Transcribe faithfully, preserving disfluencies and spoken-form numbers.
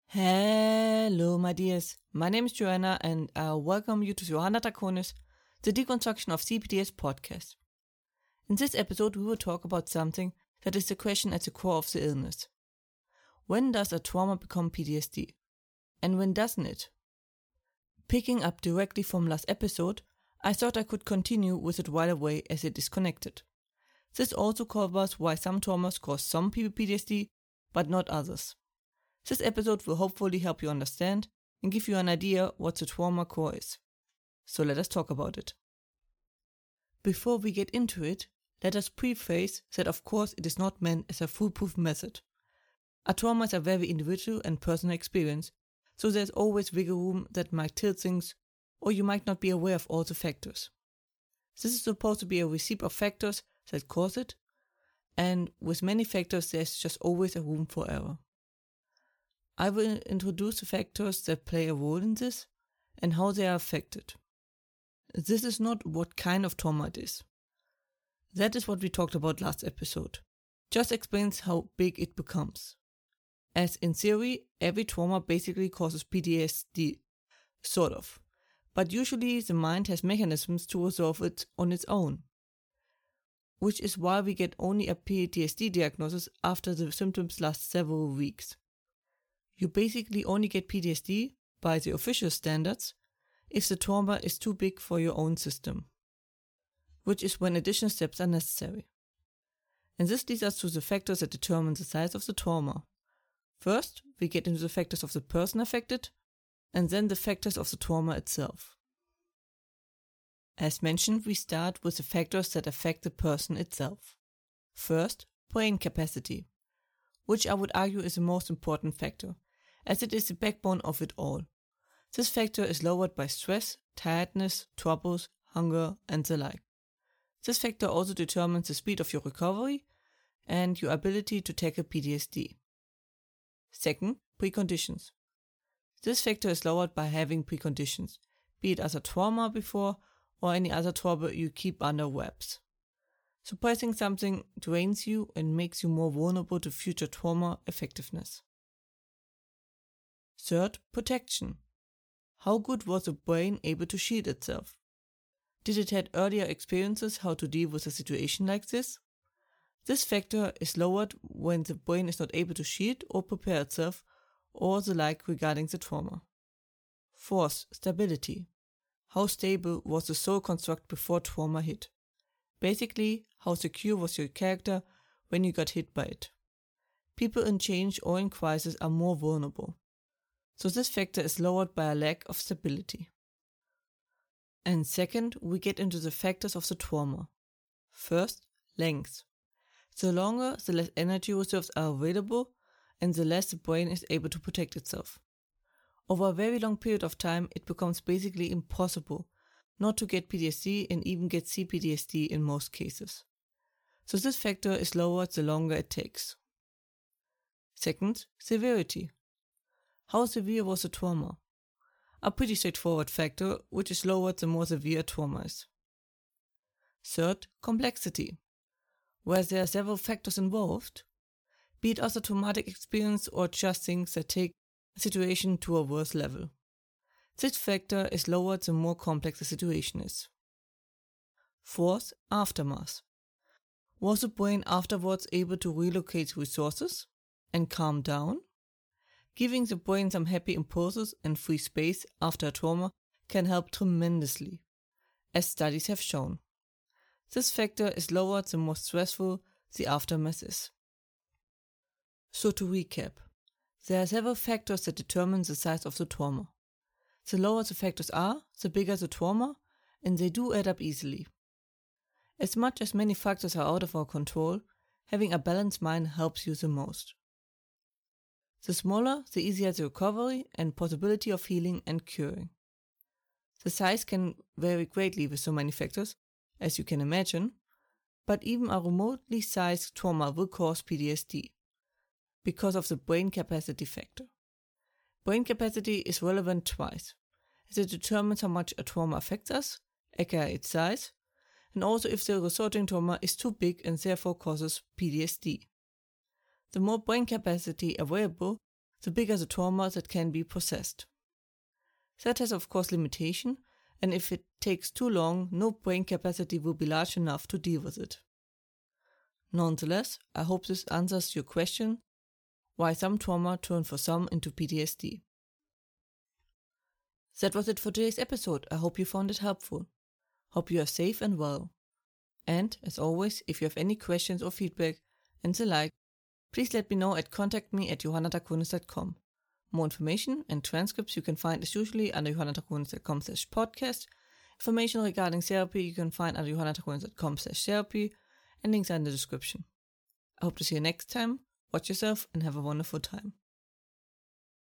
Hello, my dears. My name is Joanna, and I welcome you to Johanna Draconis, the Deconstruction of C P D S podcast. In this episode, we will talk about something that is the question at the core of the illness. When does a trauma become P T S D? And when doesn't it? Picking up directly from last episode, I thought I could continue with it right away as it is connected. This also covers why some traumas cause some people P T S D, but not others. This episode will hopefully help you understand and give you an idea what the trauma core is. So let us talk about it. Before we get into it, let us preface that of course it is not meant as a foolproof method. A trauma is a very individual and personal experience, so there's always wiggle room that might tilt things, or you might not be aware of all the factors. This is supposed to be a receipt of factors that cause it, and with many factors there's just always a room for error. I will introduce the factors that play a role in this and how they are affected. This is not what kind of trauma it is. That is what we talked about last episode. Just explains how big it becomes. As in theory, every trauma basically causes P T S D, sort of. But usually the mind has mechanisms to resolve it on its own. Which is why we get only a P T S D diagnosis after the symptoms last several weeks. You basically only get P T S D, by the official standards, if the trauma is too big for your own system, which is when additional steps are necessary. And this leads us to the factors that determine the size of the trauma. First, we get into the factors of the person affected, and then the factors of the trauma itself. As mentioned, we start with the factors that affect the person itself. First, brain capacity, which I would argue is the most important factor, as it is the backbone of it all. This factor is lowered by stress, tiredness, troubles, hunger, and the like. This factor also determines the speed of your recovery and your ability to tackle P T S D. Second, preconditions. This factor is lowered by having preconditions, be it as a trauma before or any other trouble you keep under wraps. Suppressing something drains you and makes you more vulnerable to future trauma effectiveness. Third, protection. How good was the brain able to shield itself? Did it have earlier experiences how to deal with a situation like this? This factor is lowered when the brain is not able to shield or prepare itself or the like regarding the trauma. Fourth, stability. How stable was the soul construct before trauma hit? Basically, how secure was your character when you got hit by it? People in change or in crisis are more vulnerable. So this factor is lowered by a lack of stability. And second, we get into the factors of the trauma. First, length. The longer, the less energy reserves are available and the less the brain is able to protect itself. Over a very long period of time, it becomes basically impossible not to get P T S D and even get C P T S D in most cases. So this factor is lowered the longer it takes. Second, severity. How severe was the trauma? A pretty straightforward factor, which is lowered the more severe trauma is. Third, complexity. Where there are several factors involved, be it as a traumatic experience or just things that take a situation to a worse level. This factor is lowered the more complex the situation is. Fourth, aftermath. Was the brain afterwards able to relocate resources and calm down? Giving the brain some happy impulses and free space after a trauma can help tremendously, as studies have shown. This factor is lowered the more stressful the aftermath is. So to recap, there are several factors that determine the size of the trauma. The lower the factors are, the bigger the trauma, and they do add up easily. As much as many factors are out of our control, having a balanced mind helps you the most. The smaller, the easier the recovery and possibility of healing and curing. The size can vary greatly with so many factors, as you can imagine, but even a remotely sized trauma will cause P T S D, because of the brain capacity factor. Brain capacity is relevant twice, as it determines how much a trauma affects us, aka its size, and also if the resulting trauma is too big and therefore causes P T S D. The more brain capacity available, the bigger the trauma that can be processed. That has of course limitation, and if it takes too long, no brain capacity will be large enough to deal with it. Nonetheless, I hope this answers your question, why some trauma turn for some into P T S D. That was it for today's episode. I hope you found it helpful. Hope you are safe and well. And, as always, if you have any questions or feedback and the like, please let me know at contact me at johanna draconis dot com. More information and transcripts you can find as usually under johanna draconis dot com slash podcast. Information regarding therapy you can find under johanna draconis dot com slash therapy, and links are in the description. I hope to see you next time. Watch yourself and have a wonderful time.